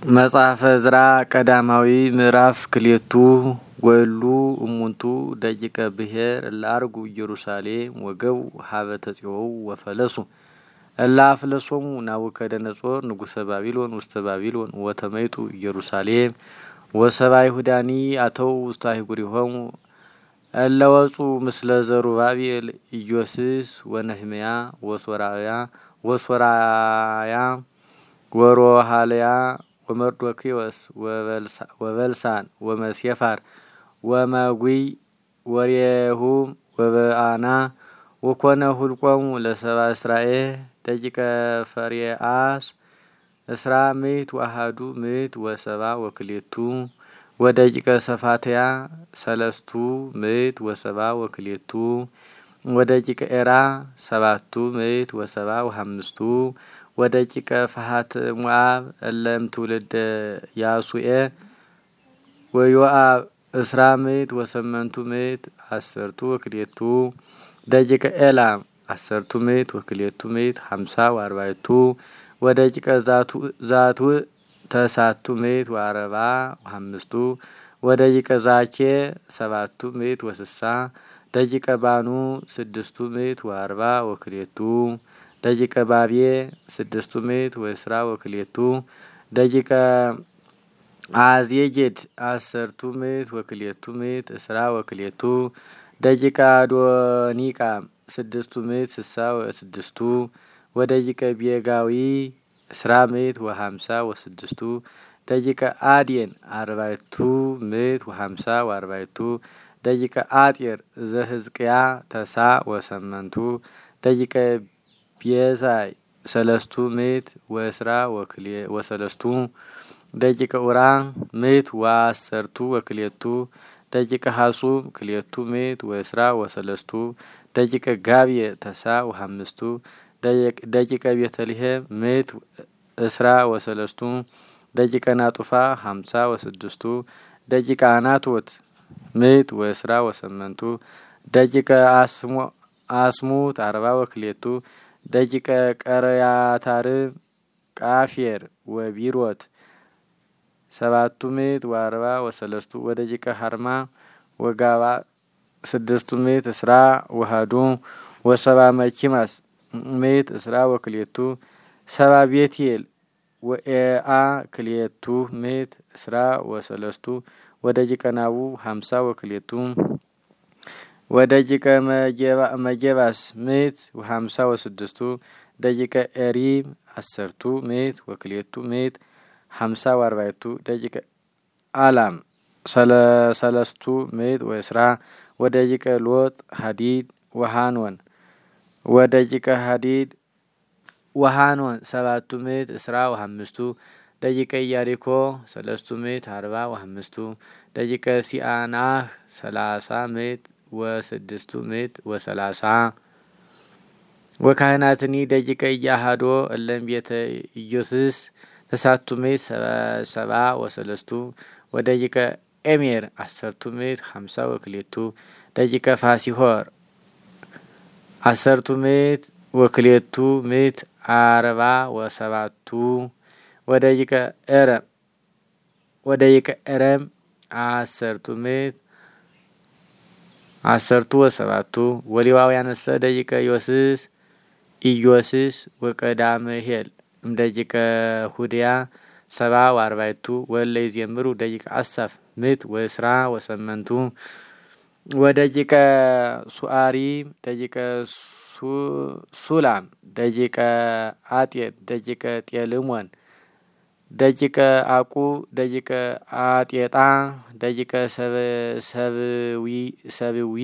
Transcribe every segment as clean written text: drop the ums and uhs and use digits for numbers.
መጽሐፈ ዕዝራ ቀዳማዊ ምዕራፍ ክልኤቱ ወሉ እሙንቱ ደቂቀ ብሔር እላርጉ ኢየሩሳሌም ወገቡ ሀበ ተጽዮው ወፈለሱ እላ አፍለሶሙ ናቡከደነጾር ንጉሰ ባቢሎን ውስተ ባቢሎን ወተመይጡ ኢየሩሳሌም ወሰባ ይሁዳኒ አተው ውስተ አህጉሪሆሙ እለ ወጹ ምስለ ዘሩባቤል ኢዮስስ ወነህምያ ወሶራያ ወሮሃልያ ወመርዶክዮስ ወበልሳን ወመስየፋር ወመጉይ ወሬሁም ወበአና ወኮነ ሁልቆሙ ለሰባ እስራኤል ደቂቀ ፈርየአስ እስራ ምዕት ወአሐዱ ምዕት ወሰባ ወክልኤቱ ወደቂቀ ሰፋትያ ሰለስቱ ምዕት ወሰባ ወክልኤቱ ወደቂቀ ኤራ ሰባቱ ምዕት ወሰባ ወሐምስቱ ወደቂቀ ፈሃት ሞዓብ እለም ትውልደ ያሱኤ ወዮአብ እስራ ምዕት ወሰመንቱ ምዕት አሰርቱ ወክልኤቱ ደቂቀ ኤላም አሰርቱ ምዕት ወክልኤቱ ምዕት ሀምሳ ወአርባዕቱ ወደቂቀ ዛቱ ተሳቱ ምዕት ወአርባ ወሐምስቱ ወደቂቀ ዛኬ ሰባቱ ምዕት ወስሳ ደቂቀ ባኑ ስድስቱ ምዕት ወአርባ ወክልኤቱ ደቂቀ ባብዬ ስድስቱ ምዕት ወእስራ ወክልኤቱ ደቂቀ አዝየጌድ አሰርቱ ምዕት ወክልኤቱ ምዕት እስራ ወክልኤቱ ደቂቀ አዶኒቃም ስድስቱ ምዕት ስሳ ወስድስቱ ወደቂቀ ቤጋዊ እስራ ምዕት ወሀምሳ ወስድስቱ ደቂቀ አድየን አርባዕቱ ምዕት ወሀምሳ ወአርባዕቱ ደቂቀ አጤር ዘሕዝቅያ ተሳ ወሰመንቱ ደቂቀ ቤዛይ ሰለስቱ ምዕት ወእስራ ወሰለስቱ ደቂቀ ኡራ ምዕት ወአሰርቱ ወክልኤቱ ደቂቀ ሐጹም ክልኤቱ ምዕት ወእስራ ወሰለስቱ ደቂቀ ጋብየ ተሳ ወሐምስቱ ደቂቀ ቤተልሔም ምዕት እስራ ወሰለስቱ ደቂቀ ናጡፋ ሀምሳ ወስድስቱ ደቂቀ አናቶት ምዕት ወእስራ ወሰመንቱ ደቂቀ አስሙት አርባ ወክልኤቱ ደቂቀ ቀረያታርም ቃፌር ወቢሮት ሰባቱ ምዕት ወአርባ ወሰለስቱ ወደቂቀ ሀርማ ወጋባ ስድስቱ ምዕት እስራ ወአሐዱ ወሰባ መኪማስ ምዕት እስራ ወክልኤቱ ሰባ ቤቴል ወኤአ ክልኤቱ ምዕት እስራ ወሰለስቱ ወደቂቀ ናቡ ሀምሳ ወክልኤቱ ወደቂቀ መጌባስ ምዕት ወሀምሳ ወስድስቱ ደቂቀ ኤሪም አሰርቱ ምዕት ወክልኤቱ ምዕት ሀምሳ ወአርባዕቱ ደቂቀ አላም ሰለስቱ ምዕት ወእስራ ወደቂቀ ሎጥ ሀዲድ ወሃኖን ወደቂቀ ሀዲድ ወሃኖን ሰባቱ ምዕት እስራ ወሐምስቱ ደቂቀ ኢያሪኮ ሰለስቱ ምዕት አርባ ወሐምስቱ ደቂቀ ሲአናህ ሰላሳ ምዕት ወስድስቱ ምዕት ወሰላሳ ወካህናትኒ ደቂቀ ኢያሃዶ እለም ቤተ ኢዮስስ ተሳቱ ምዕት ሰባ ወሰለስቱ ወደቂቀ ኤሜር አሰርቱ ምዕት ሀምሳ ወክልኤቱ ደቂቀ ፋሲሆር አሰርቱ ምዕት ወክልኤቱ ምዕት አርባ ወሰባቱ ወደቂቀ ኤረም አሰርቱ ምዕት አሰርቱ ወሰባቱ ወሌዋውያንሰ ደቂቀ ኢዮስስ ወቀዳምሄል እምደቂቀ ሁድያ ሰባ ወአርባዕቱ ወለ ይዜምሩ ደቂቀ አሳፍ ምዕት ወእስራ ወሰመንቱ ወደቂቀ ሱአሪም ደቂቀ ሱላም ደቂቀ አጤር ደቂቀ ጤልሞን ደቂቀ አቁ ደቂቀ አጤጣ ደቂቀ ሰብዊ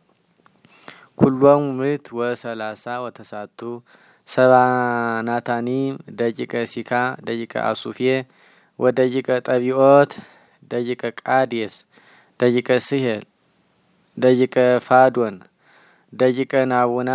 ኩሎሙ ምዕት ወሰላሳ ወተሳቱ ሰባ ናታኒም ደቂቀ ሲካ ደቂቀ አሱፌ ወደቂቀ ጠቢዖት ደቂቀ ቃዴስ ደቂቀ ስሄል ደቂቀ ፋዶን ደቂቀ ናቡና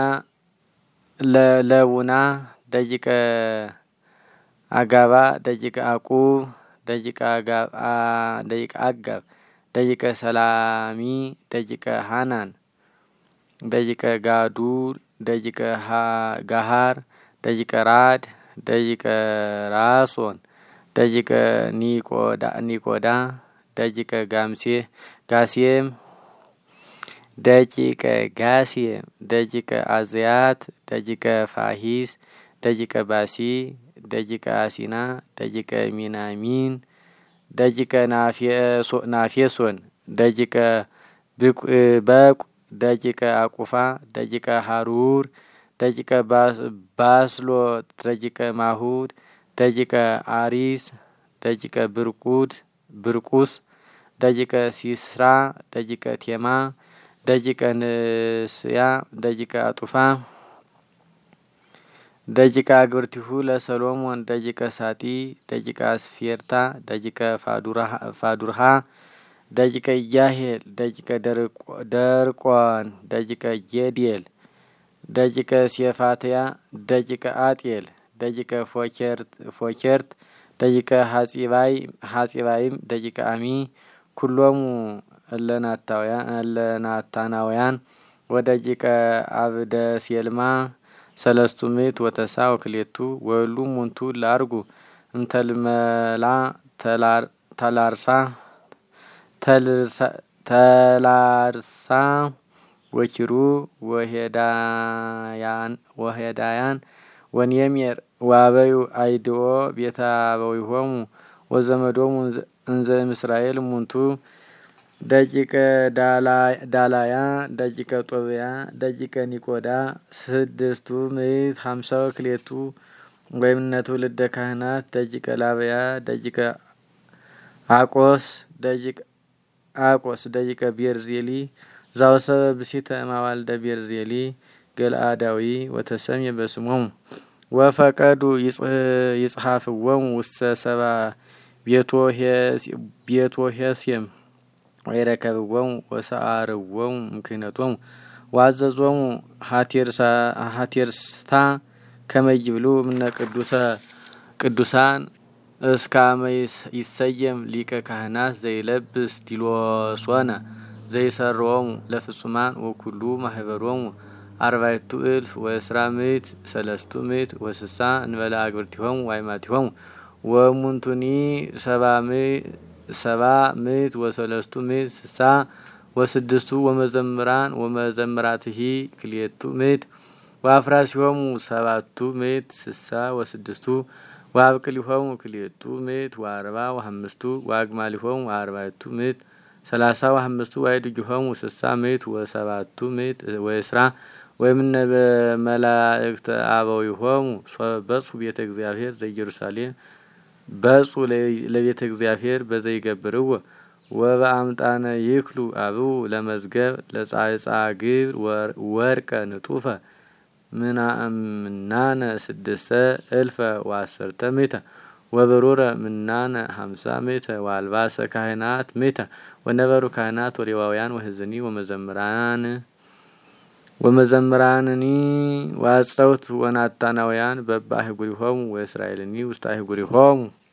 ለቡና ደቂቀ አጋባ ደቂቀ አቁብ ደቂቀ አጋብ ደቂቀ ሰላሚ ደቂቀ ሃናን ደቂቀ ጋዱል ደቂቀ ጋሃር ደቂቀ ራድ ደቂቀ ራሶን ደቂቀ ኒቆዳ ደቂቀ ጋሴም ደቂቀ ጋሴም ደቂቀ አዝያት ደቂቀ ፋሂስ ደቂቀ ባሲ ደቂቀ አሲና ደቂቀ ሚናሚን ደቂቀ ናፌሶን ደቂቀ በቁ ደቂቀ አቁፋ ደቂቀ ሀሩር ደቂቀ ባስሎት ደቂቀ ማሁድ ደቂቀ አሪስ ደቂቀ ብርቁስ ደቂቀ ሲስራ ደቂቀ ቴማ ደቂቀ ንስያ ደቂቀ አጡፋ ደቂቀ አግብርቲሁ ለሰሎሞን ደቂቀ ሳጢ ደቂቀ አስፌርታ ደቂቀ ፋዱርሃ ደቂቀ ኢያሄል ደቂቀ ደርቆን ደቂቀ ጌዴል ደቂቀ ሴፋትያ ደቂቀ አጤል ደቂቀ ፎኬርት ደቂቀ ሀጺባይም ደቂቀ አሚ ኩሎሙ እለናታናውያን ወደቂቀ አብደሴልማ ሰለስቱ ምዕት ወተሳ ወክሌቱ ወሉ ሙንቱ ላርጉ እንተልመላ ተላርሳ ወኪሩ ወሄዳያን ወንየሜር ዋበዩ አይድኦ ቤታ አበዊሆሙ ወዘመዶሙ እንዘ እስራኤል ሙንቱ ደቂቀ ዳላያ ደቂቀ ጦብያ ደቂቀ ኒቆዳ 650 ወክሌቱ ወይምነቱ ልደ ካህናት ደቂቀ ላብያ ደቂቀ አቆስ ደቂቀ ቤርዜሊ ዛውሰበ ብሲተ ማዋልደ ቤርዜሊ ገልአዳዊ ወተሰምየ በስሞሙ ወፈቀዱ ይጽሐፍዎሙ ውስተ ሰባ ቤቶ ሄስየም ወይረከብዎሙ ወሰአርዎሙ ምክህነቶሙ ዋዘዞሙ ሀቴርስታ ከመይብሉ እምነ ቅዱሳን እስካመ ይሰየም ሊቀ ካህናት ዘይለብስ ዲሎሶነ ዘይሰርዎሙ ለፍጹማን ወኩሉ ማህበሮሙ 40,000 ወእስራ ምዕት 360 እንበለ አግብርቲሆሙ ዋይማቲሆሙ ወሙንቱኒ 700 ወ300 60 ወስድስቱ ወመዘምራን ወመዘምራትሂ 200 ወአፍራሲሆሙ 760 ወስድስቱ ወአብቅሊሆሙ 200 ወ40 ወአግማሊሆሙ 400 30 ወ5 ወአይድጊሆሙ 600 ወ700 ወእስራ ወይምነ በመላእክተ አበዊሆሙ በጹ ቤተ እግዚአብሔር ዘኢየሩሳሌም በጹ ለቤተ እግዚአብሔር በዘይገብርዎ ወበአምጣነ ይክሉ አብኡ ለመዝገብ ለጻጻ ግብር ወርቀ ንጡፈ ምናነ 6,010 ሜተ ወበሩረ ምናነ 50 ሜተ ወአልባሰ ካህናት ሜተ ወነበሩ ካህናት ወሌዋውያን ወህዝኒ ወመዘምራንኒ ዋጸውት ወናታናውያን በባህጉሪሆሙ ወእስራኤልኒ ውስተ አህጉሪሆሙ